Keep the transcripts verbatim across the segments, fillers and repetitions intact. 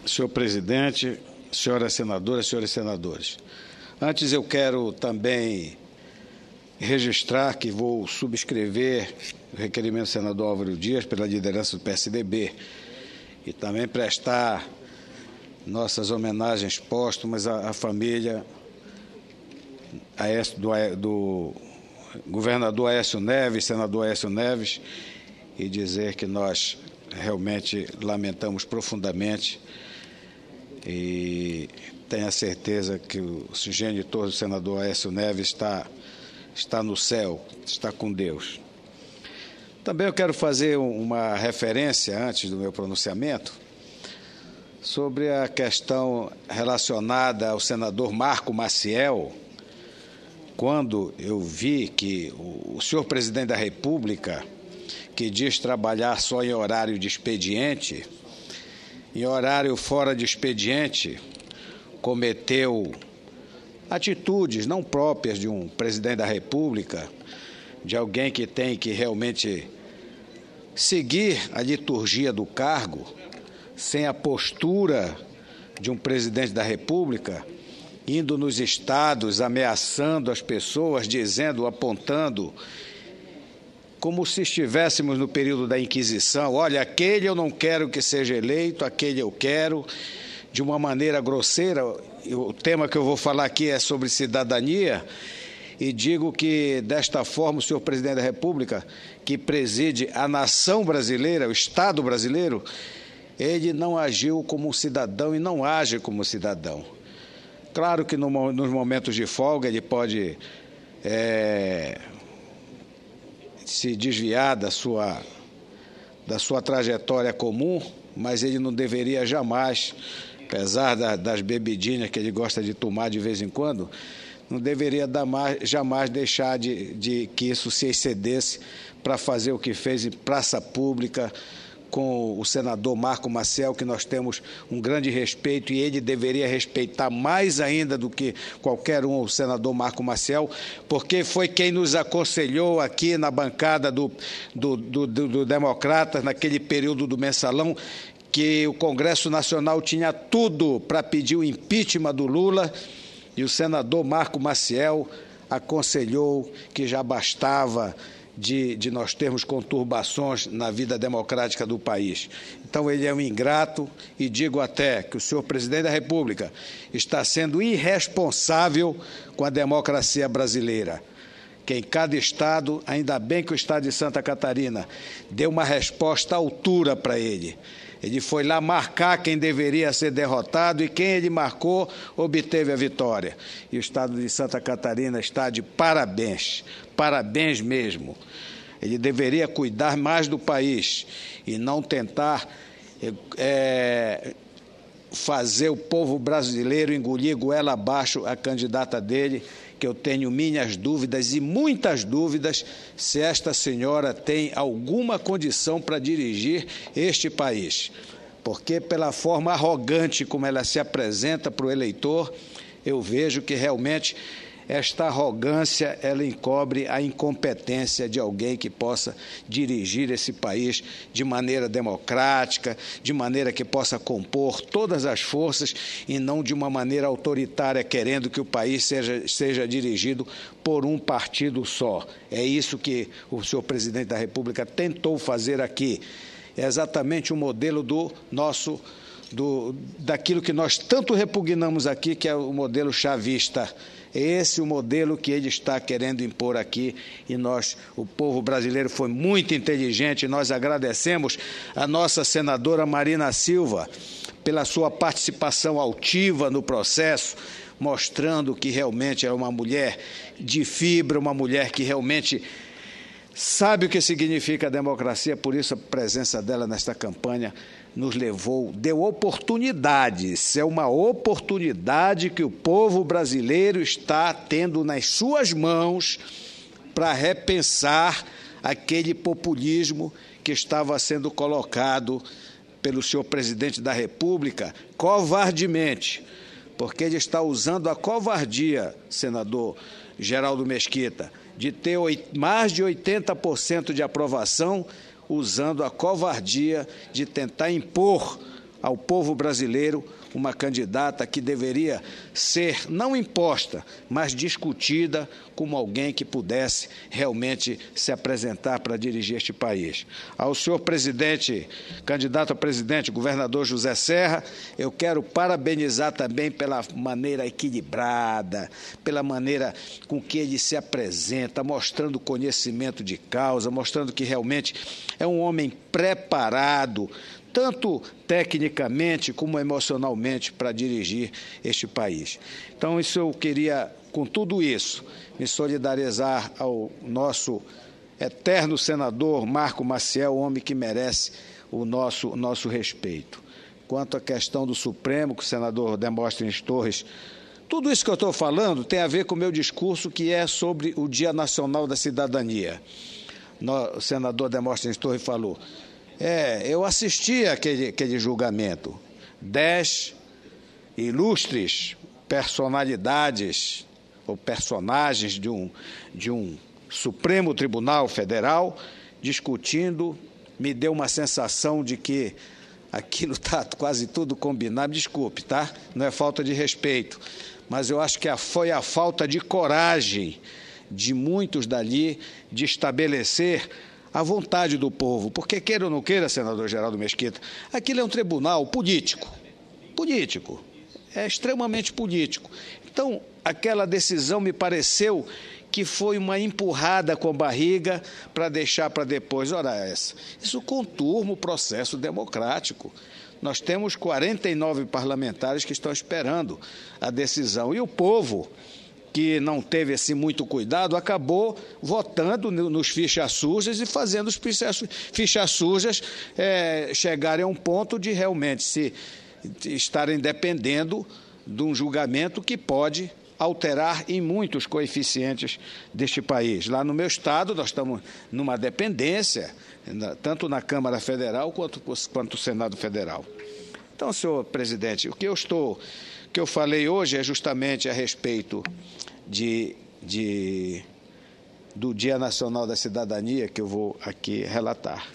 senhor presidente, senhoras senadoras, senhores senadores. Antes eu quero também registrar que vou subscrever o requerimento do senador Álvaro Dias pela liderança do P S D B e também prestar nossas homenagens póstumas à, à família Aécio, do, do governador Aécio Neves, senador Aécio Neves, e dizer que nós realmente lamentamos profundamente e tenho a certeza que o genitor do senador Aécio Neves está, está no céu, está com Deus. Também eu quero fazer uma referência, antes do meu pronunciamento, sobre a questão relacionada ao senador Marco Maciel, quando eu vi que o senhor presidente da República, que diz trabalhar só em horário de expediente, em horário fora de expediente, cometeu atitudes não próprias de um presidente da República, de alguém que tem que realmente seguir a liturgia do cargo, sem a postura de um presidente da República, indo nos estados, ameaçando as pessoas, dizendo, apontando, como se estivéssemos no período da Inquisição. Olha, aquele eu não quero que seja eleito, aquele eu quero, de uma maneira grosseira. O tema que eu vou falar aqui é sobre cidadania, e digo que, desta forma, o senhor presidente da República, que preside a nação brasileira, o Estado brasileiro, ele não agiu como cidadão e não age como cidadão. Claro que no, nos momentos de folga ele pode é, se desviar da sua, da sua trajetória comum, mas ele não deveria jamais, apesar da, das bebidinhas que ele gosta de tomar de vez em quando, não deveria dar mais, jamais deixar de, de que isso se excedesse para fazer o que fez em praça pública com o senador Marco Maciel, que nós temos um grande respeito, e ele deveria respeitar mais ainda do que qualquer um o senador Marco Maciel, porque foi quem nos aconselhou aqui na bancada do, do, do, do, do Democratas, naquele período do Mensalão, que o Congresso Nacional tinha tudo para pedir o impeachment do Lula, e o senador Marco Maciel aconselhou que já bastava de, de nós termos conturbações na vida democrática do país. Então, ele é um ingrato, e digo até que o senhor presidente da República está sendo irresponsável com a democracia brasileira, que em cada estado, ainda bem que o estado de Santa Catarina deu uma resposta à altura para ele. Ele foi lá marcar quem deveria ser derrotado, e quem ele marcou obteve a vitória. E o estado de Santa Catarina está de parabéns, parabéns mesmo. Ele deveria cuidar mais do país e não tentar é, fazer o povo brasileiro engolir goela abaixo a candidata dele, que eu tenho minhas dúvidas e muitas dúvidas se esta senhora tem alguma condição para dirigir este país. Porque, pela forma arrogante como ela se apresenta para o eleitor, eu vejo que realmente esta arrogância, ela encobre a incompetência de alguém que possa dirigir esse país de maneira democrática, de maneira que possa compor todas as forças e não de uma maneira autoritária, querendo que o país seja, seja dirigido por um partido só. É isso que o senhor presidente da República tentou fazer aqui. É exatamente o modelo do nosso, do, daquilo que nós tanto repugnamos aqui, que é o modelo chavista. É esse o modelo que ele está querendo impor aqui, e nós, o povo brasileiro, foi muito inteligente. Nós agradecemos a nossa senadora Marina Silva pela sua participação altiva no processo, mostrando que realmente é uma mulher de fibra, uma mulher que realmente sabe o que significa a democracia. Por isso a presença dela nesta campanha nos levou, deu oportunidades, é uma oportunidade que o povo brasileiro está tendo nas suas mãos para repensar aquele populismo que estava sendo colocado pelo senhor presidente da República covardemente, porque ele está usando a covardia, senador Geraldo Mesquita, de ter mais de oitenta por cento de aprovação, usando a covardia de tentar impor ao povo brasileiro uma candidata que deveria ser não imposta, mas discutida como alguém que pudesse realmente se apresentar para dirigir este país. Ao senhor presidente, candidato a presidente, governador José Serra, eu quero parabenizar também pela maneira equilibrada, pela maneira com que ele se apresenta, mostrando conhecimento de causa, mostrando que realmente é um homem preparado, tanto tecnicamente como emocionalmente, para dirigir este país. Então, isso eu queria, com tudo isso, me solidarizar ao nosso eterno senador Marco Maciel, homem que merece o nosso, nosso respeito. Quanto à questão do Supremo, que o senador Demóstenes Torres, tudo isso que eu estou falando tem a ver com o meu discurso, que é sobre o Dia Nacional da Cidadania. O senador Demóstenes Torres falou... É, eu assisti àquele, àquele julgamento. Dez ilustres personalidades ou personagens de um, de um Supremo Tribunal Federal discutindo, me deu uma sensação de que aquilo está quase tudo combinado. Desculpe, tá? Não é falta de respeito, mas eu acho que foi a falta de coragem de muitos dali de estabelecer a vontade do povo, porque queira ou não queira, senador Geraldo Mesquita, aquilo é um tribunal político, político, é extremamente político. Então, aquela decisão me pareceu que foi uma empurrada com a barriga para deixar para depois. Ora, essa, isso conturma o processo democrático. Nós temos quarenta e nove parlamentares que estão esperando a decisão, e o povo, que não teve assim muito cuidado, acabou votando nos fichas sujas e fazendo os fichas sujas é, chegarem a um ponto de realmente se estarem dependendo de um julgamento que pode alterar em muitos coeficientes deste país. Lá no meu estado, nós estamos numa dependência, tanto na Câmara Federal quanto, quanto no Senado Federal. Então, senhor presidente, o que eu estou, o que eu falei hoje é justamente a respeito de, de, do Dia Nacional da Cidadania, que eu vou aqui relatar.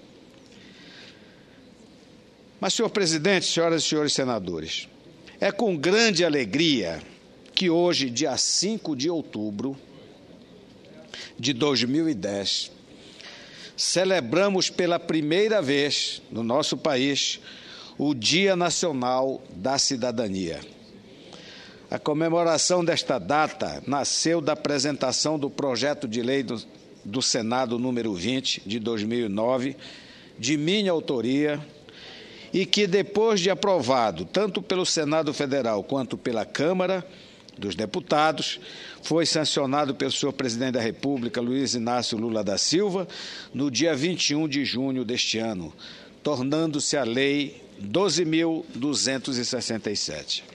Mas, senhor presidente, senhoras e senhores senadores, é com grande alegria que hoje, dia cinco de outubro de dois mil e dez, celebramos pela primeira vez no nosso país o Dia Nacional da Cidadania. A comemoração desta data nasceu da apresentação do projeto de lei do, do Senado número vinte, de dois mil e nove, de minha autoria, e que, depois de aprovado tanto pelo Senado Federal quanto pela Câmara dos Deputados, foi sancionado pelo senhor presidente da República, Luiz Inácio Lula da Silva, no dia vinte e um de junho deste ano, tornando-se a Lei doze mil duzentos e sessenta e sete.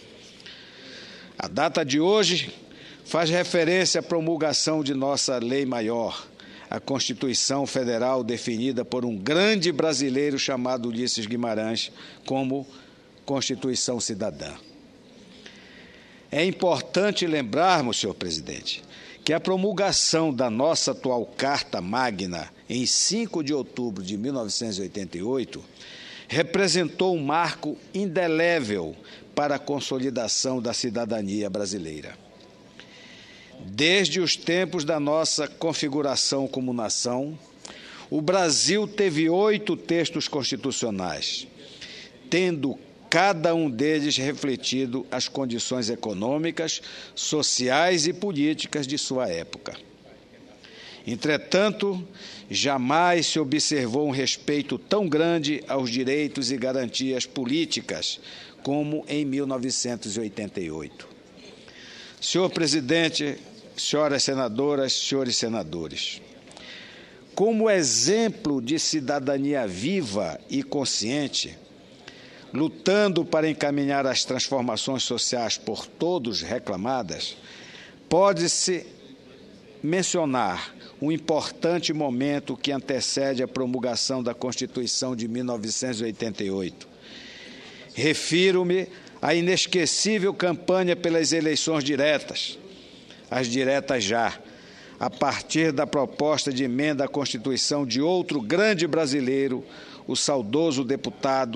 A data de hoje faz referência à promulgação de nossa lei maior, a Constituição Federal, definida por um grande brasileiro chamado Ulisses Guimarães como Constituição Cidadã. É importante lembrarmos, senhor presidente, que a promulgação da nossa atual Carta Magna, em cinco de outubro de mil novecentos e oitenta e oito, representou um marco indelével para a consolidação da cidadania brasileira. Desde os tempos da nossa configuração como nação, o Brasil teve oito textos constitucionais, tendo cada um deles refletido as condições econômicas, sociais e políticas de sua época. Entretanto, jamais se observou um respeito tão grande aos direitos e garantias políticas como em mil novecentos e oitenta e oito. Senhor presidente, senhoras senadoras, senhores senadores, como exemplo de cidadania viva e consciente, lutando para encaminhar as transformações sociais por todos reclamadas, pode-se mencionar um importante momento que antecede a promulgação da Constituição de mil novecentos e oitenta e oito. Refiro-me à inesquecível campanha pelas eleições diretas, as diretas já, a partir da proposta de emenda à Constituição de outro grande brasileiro, o saudoso deputado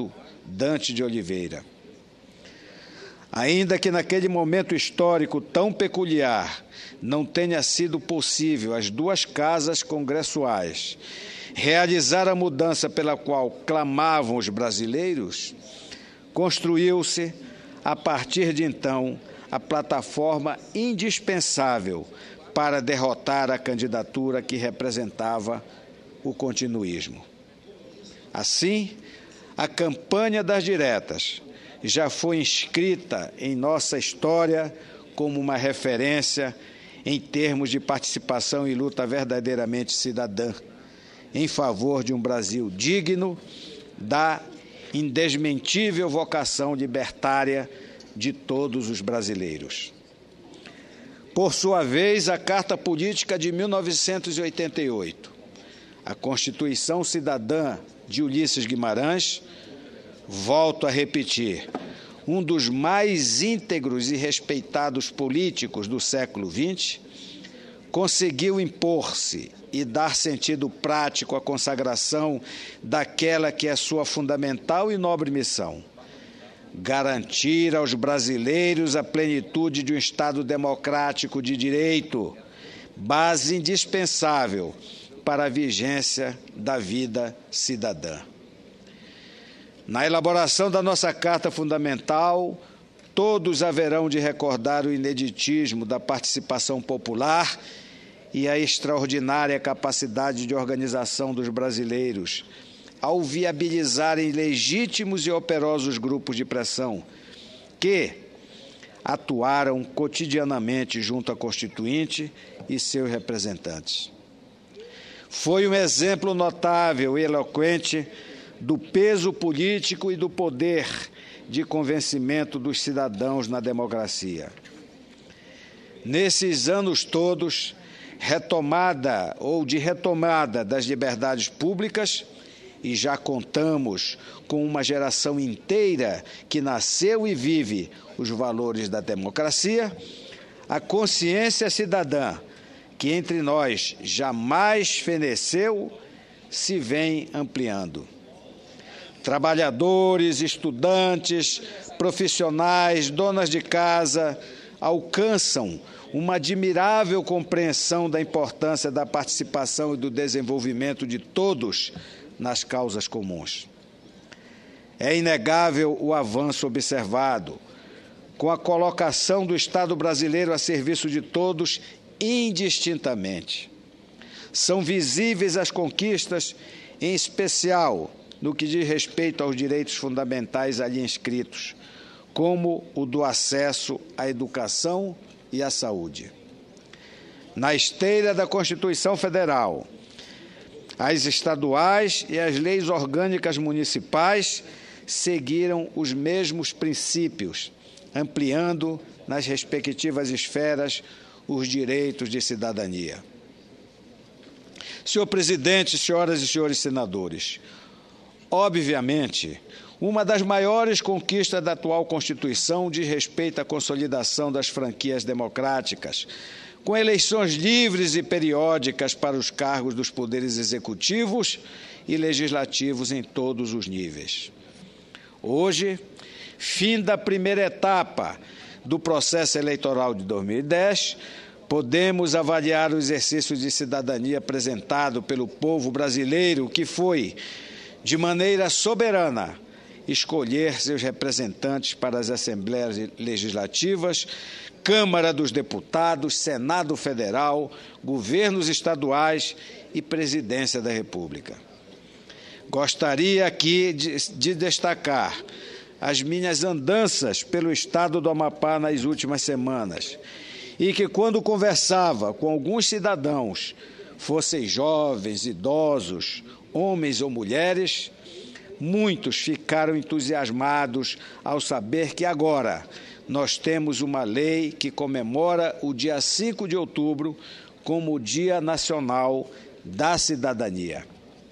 Dante de Oliveira. Ainda que naquele momento histórico tão peculiar não tenha sido possível às duas casas congressuais realizar a mudança pela qual clamavam os brasileiros, construiu-se, a partir de então, a plataforma indispensável para derrotar a candidatura que representava o continuismo. Assim, a campanha das diretas já foi inscrita em nossa história como uma referência em termos de participação e luta verdadeiramente cidadã, em favor de um Brasil digno da indesmentível vocação libertária de todos os brasileiros. Por sua vez, a Carta Política de mil novecentos e oitenta e oito, a Constituição Cidadã de Ulisses Guimarães, volto a repetir, um dos mais íntegros e respeitados políticos do século vinte, conseguiu impor-se e dar sentido prático à consagração daquela que é sua fundamental e nobre missão: garantir aos brasileiros a plenitude de um Estado democrático de direito, base indispensável para a vigência da vida cidadã. Na elaboração da nossa Carta Fundamental, todos haverão de recordar o ineditismo da participação popular e a extraordinária capacidade de organização dos brasileiros ao viabilizarem legítimos e operosos grupos de pressão que atuaram cotidianamente junto à Constituinte e seus representantes. Foi um exemplo notável e eloquente do peso político e do poder de convencimento dos cidadãos na democracia. Nesses anos todos, retomada ou de retomada das liberdades públicas, e já contamos com uma geração inteira que nasceu e vive os valores da democracia, a consciência cidadã, que entre nós jamais feneceu, se vem ampliando. Trabalhadores, estudantes, profissionais, donas de casa alcançam uma admirável compreensão da importância da participação e do desenvolvimento de todos nas causas comuns. É inegável o avanço observado, com a colocação do Estado brasileiro a serviço de todos indistintamente. São visíveis as conquistas, em especial no que diz respeito aos direitos fundamentais ali inscritos, como o do acesso à educação e à saúde. Na esteira da Constituição Federal, as estaduais e as leis orgânicas municipais seguiram os mesmos princípios, ampliando nas respectivas esferas os direitos de cidadania. Senhor presidente, senhoras e senhores senadores, obviamente, uma das maiores conquistas da atual Constituição diz respeito à consolidação das franquias democráticas, com eleições livres e periódicas para os cargos dos poderes executivos e legislativos em todos os níveis. Hoje, fim da primeira etapa do processo eleitoral de dois mil e dez, podemos avaliar o exercício de cidadania apresentado pelo povo brasileiro, que foi, de maneira soberana, escolher seus representantes para as Assembleias Legislativas, Câmara dos Deputados, Senado Federal, governos estaduais e Presidência da República. Gostaria aqui de, de destacar as minhas andanças pelo estado do Amapá nas últimas semanas, e que, quando conversava com alguns cidadãos, fossem jovens, idosos, homens ou mulheres, muitos ficaram entusiasmados ao saber que agora nós temos uma lei que comemora o dia cinco de outubro como o Dia Nacional da Cidadania.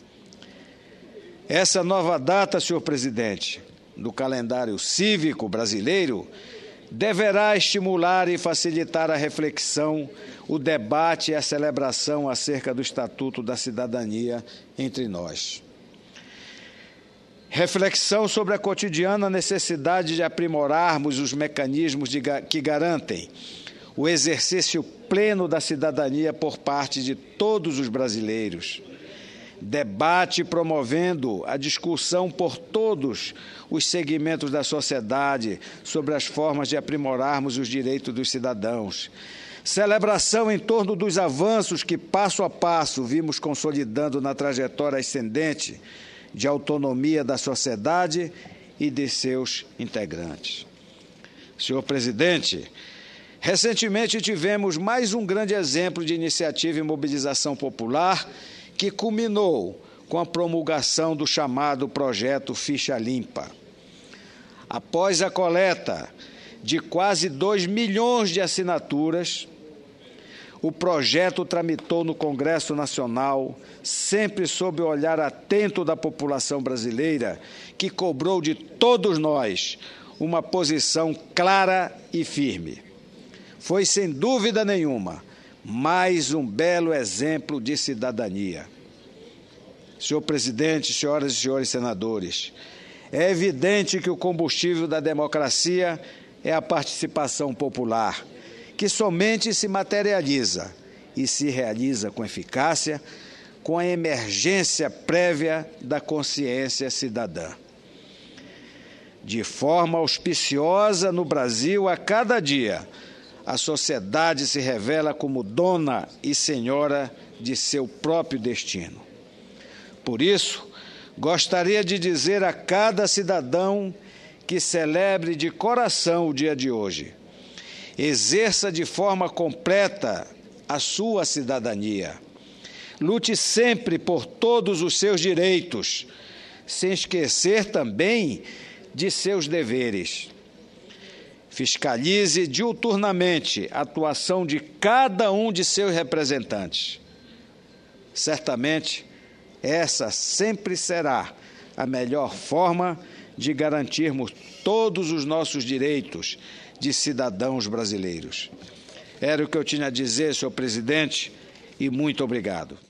Essa nova data, senhor presidente, do calendário cívico brasileiro, deverá estimular e facilitar a reflexão, o debate e a celebração acerca do Estatuto da Cidadania entre nós. Reflexão sobre a cotidiana necessidade de aprimorarmos os mecanismos de, que garantem o exercício pleno da cidadania por parte de todos os brasileiros. Debate promovendo a discussão por todos os segmentos da sociedade sobre as formas de aprimorarmos os direitos dos cidadãos. Celebração em torno dos avanços que, passo a passo, vimos consolidando na trajetória ascendente de autonomia da sociedade e de seus integrantes. Senhor presidente, recentemente tivemos mais um grande exemplo de iniciativa e mobilização popular que culminou com a promulgação do chamado Projeto Ficha Limpa. Após a coleta de quase dois milhões de assinaturas, o projeto tramitou no Congresso Nacional, sempre sob o olhar atento da população brasileira, que cobrou de todos nós uma posição clara e firme. Foi, sem dúvida nenhuma, mais um belo exemplo de cidadania. Senhor presidente, senhoras e senhores senadores, é evidente que o combustível da democracia é a participação popular, que somente se materializa e se realiza com eficácia com a emergência prévia da consciência cidadã. De forma auspiciosa no Brasil, a cada dia, a sociedade se revela como dona e senhora de seu próprio destino. Por isso, gostaria de dizer a cada cidadão que celebre de coração o dia de hoje: exerça de forma completa a sua cidadania. Lute sempre por todos os seus direitos, sem esquecer também de seus deveres. Fiscalize diuturnamente a atuação de cada um de seus representantes. Certamente, essa sempre será a melhor forma de garantirmos todos os nossos direitos de cidadãos brasileiros. Era o que eu tinha a dizer, senhor presidente, e muito obrigado.